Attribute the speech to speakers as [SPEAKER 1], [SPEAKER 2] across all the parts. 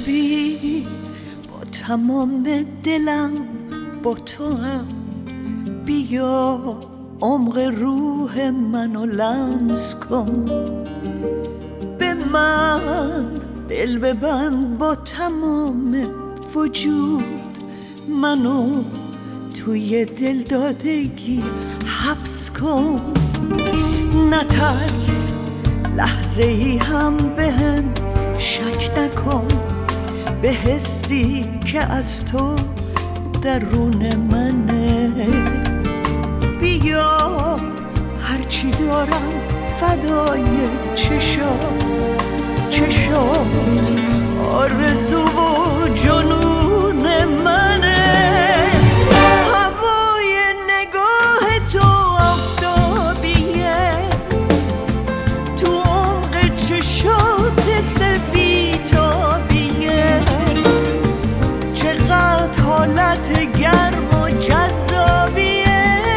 [SPEAKER 1] شبی با تمام دلم با تو هم، بیا عمق روح منو لمس کن، به من دل ببند با تمام وجود، منو توی دل دادگی حبس کن. نترس لحظه ای هم بهم شک نکن، به حسی که از تو درون منه، بیا هرچی دارم فدای چشات آرزو و جنون منه. هوای نگاه تو آفتابیه، تو عمق چشات سپیتابیه، چقدر حالت گرم و جذابیه.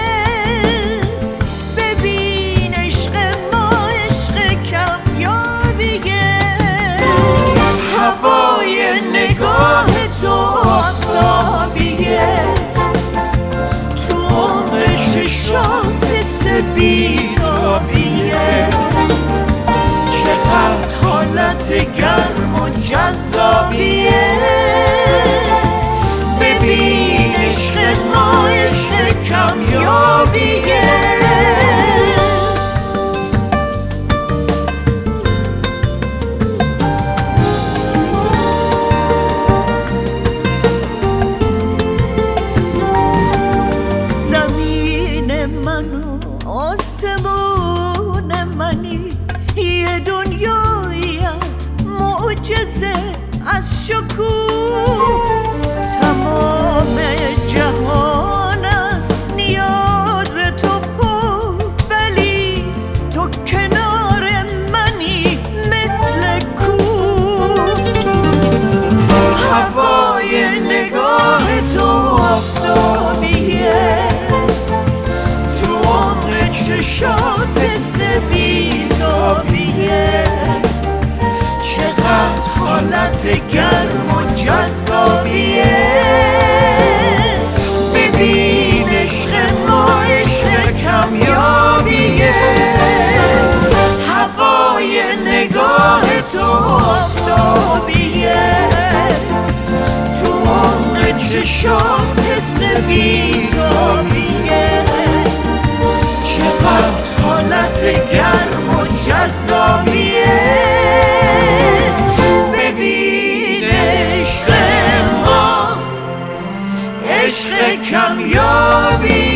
[SPEAKER 1] ببین عشق ما عشق کمیابیه، هوای نگاه تو آفتابیه، تو عمق چشات سپیتابیه، چقدر حالت گرم و جذابیه. ببین عشق ما عشق کمیابیه. زمین من و آسمون منی، یه دنیایی از معجزه از شکوه، تمام جهان است نیاز تو پر، ولی تو کنار منی مثل کوه. هوای نگاه تو آفتابیه، تو عمق چشات سپیتابیه، چقدر حالت گرم و جذابیه. ببین عشق ما عشق کمیابیه، هوای نگاه تو آفتابیه، تو عمق چشات سپیتابیه، چقدر حالت گرم و جذابیه. ببین عشق ما عشق کمیابیه.